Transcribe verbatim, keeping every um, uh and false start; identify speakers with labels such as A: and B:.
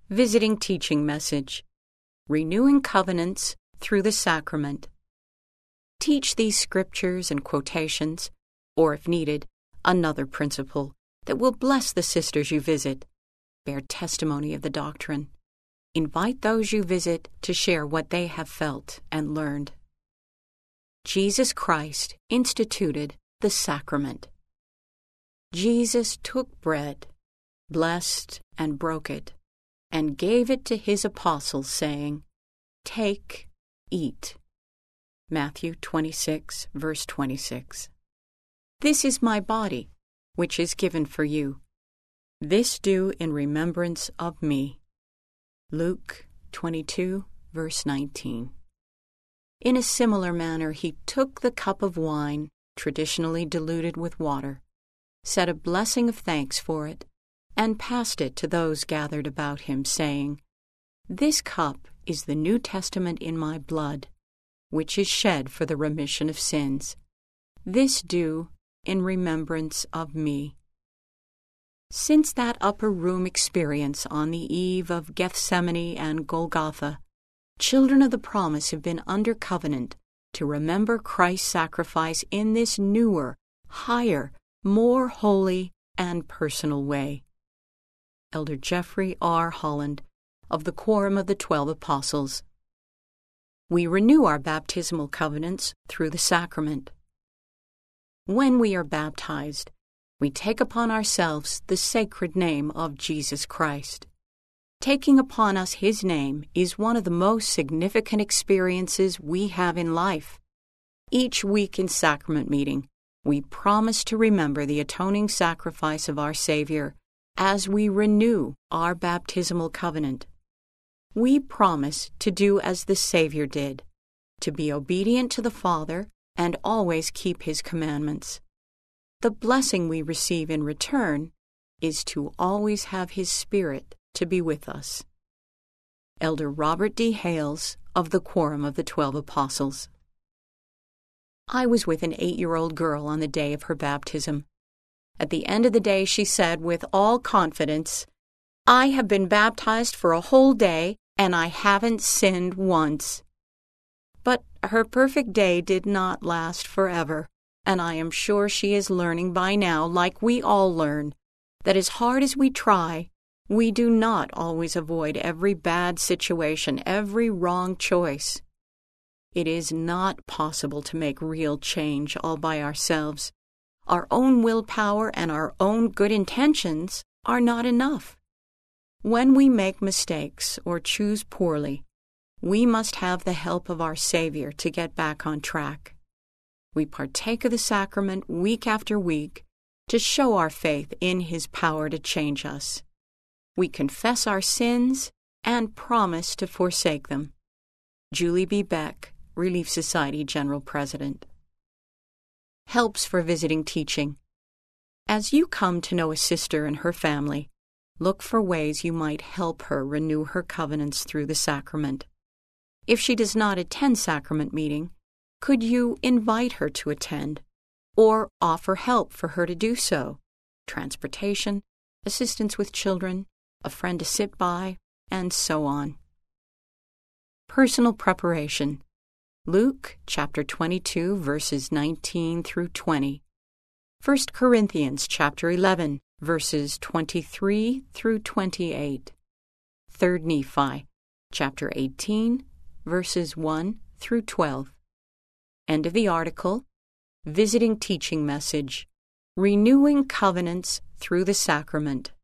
A: Visiting Teaching Message. Renewing Covenants through the Sacrament. Teach these scriptures and quotations, or if needed, another principle that will bless the sisters you visit. Bear testimony of the doctrine. Invite those you visit to share what they have felt and learned. Jesus Christ instituted the sacrament. Jesus took bread, blessed and broke it, and gave it to his apostles, saying, "Take, eat." Matthew twenty-six, verse twenty-six. This is my body, which is given for you. This do in remembrance of me. Luke twenty-two, verse nineteen. In a similar manner, he took the cup of wine, traditionally diluted with water, said a blessing of thanks for it, and passed it to those gathered about him, saying, "This cup is the New Testament in my blood, which is shed for the remission of sins. This do in remembrance of me." Since that upper room experience on the eve of Gethsemane and Golgotha, children of the promise have been under covenant to remember Christ's sacrifice in this newer, higher, more holy and personal way. Elder Jeffrey R. Holland, of the Quorum of the Twelve Apostles. We renew our baptismal covenants through the sacrament. When we are baptized, we take upon ourselves the sacred name of Jesus Christ. Taking upon us his name is one of the most significant experiences we have in life. Each week in sacrament meeting, we promise to remember the atoning sacrifice of our Savior as we renew our baptismal covenant. We promise to do as the Savior did, to be obedient to the Father and always keep his commandments. The blessing we receive in return is to always have his Spirit to be with us. Elder Robert D. Hales, of the Quorum of the Twelve Apostles. I was with an eight-year-old girl on the day of her baptism. At the end of the day, she said with all confidence, "I have been baptized for a whole day, and I haven't sinned once." But her perfect day did not last forever, and I am sure she is learning by now, like we all learn, that as hard as we try, we do not always avoid every bad situation, every wrong choice. It is not possible to make real change all by ourselves. Our own willpower and our own good intentions are not enough. When we make mistakes or choose poorly, we must have the help of our Savior to get back on track. We partake of the sacrament week after week to show our faith in his power to change us. We confess our sins and promise to forsake them. Julie B. Beck, Relief Society General President. Helps for visiting teaching. As you come to know a sister and her family, look for ways you might help her renew her covenants through the sacrament. If she does not attend sacrament meeting, could you invite her to attend, or offer help for her to do so? Transportation, assistance with children, a friend to sit by, and so on. Personal preparation. Luke chapter twenty-two, verses nineteen through twenty. First Corinthians chapter eleven, verses twenty-three through twenty-eight. Third Nephi chapter eighteen, verses one through twelve. End of the article. Visiting Teaching Message. Renewing Covenants through the Sacrament.